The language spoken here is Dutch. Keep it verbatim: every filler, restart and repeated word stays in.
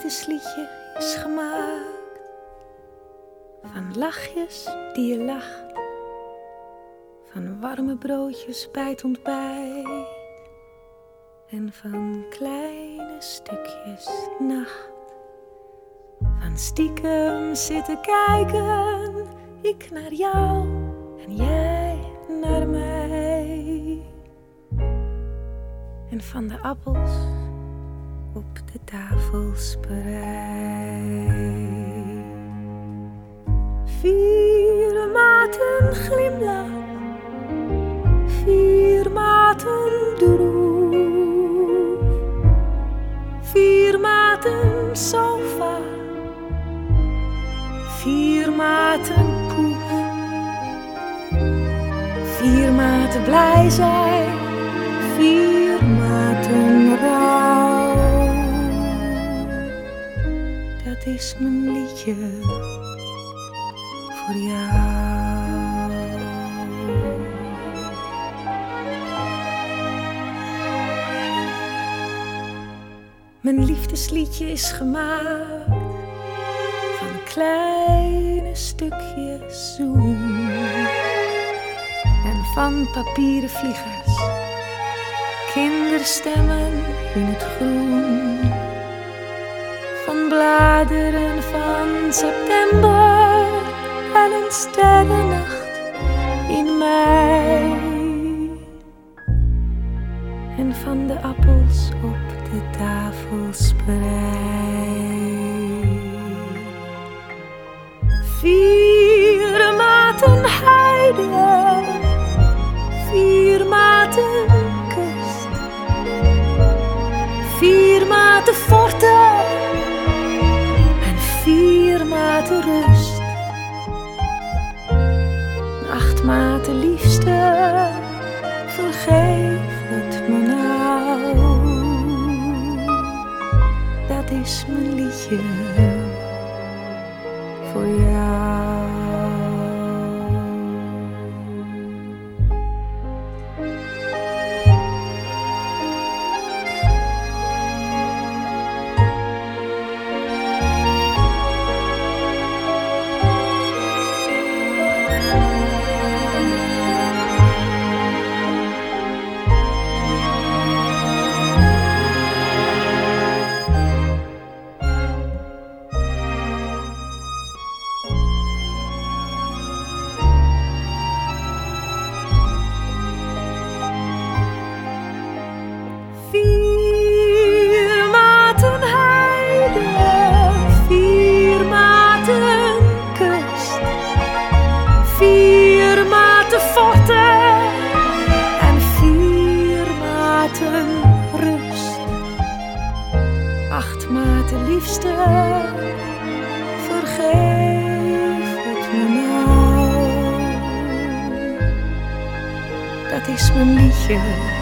liefdesliedje is gemaakt van lachjes die je lacht, van warme broodjes bij het ontbijt en van kleine stukjes nacht. Van stiekem zitten kijken, ik naar jou en jij naar mij. En van de appels op de tafelspreid. Vier maten glimlach, vier maten droef, vier maten sofa, vier maten poef, vier maten blij zijn, vier maten rouw. Dat is mijn liedje voor jou. Mijn liefdesliedje is gemaakt van kleine stukjes zoen en van papieren vliegers, kinderstemmen in het groen, van bladeren van september en een sterrennacht in mei, en van de appels op de tafelspreid. Vier maten heide, vier maten kust, vier maten forte en vier maten rust. Acht maten liefste, vergeef het me nou. Dat is mijn liedje voor jou. Acht maten liefste, vergeef het me nou. Dat is mijn liedje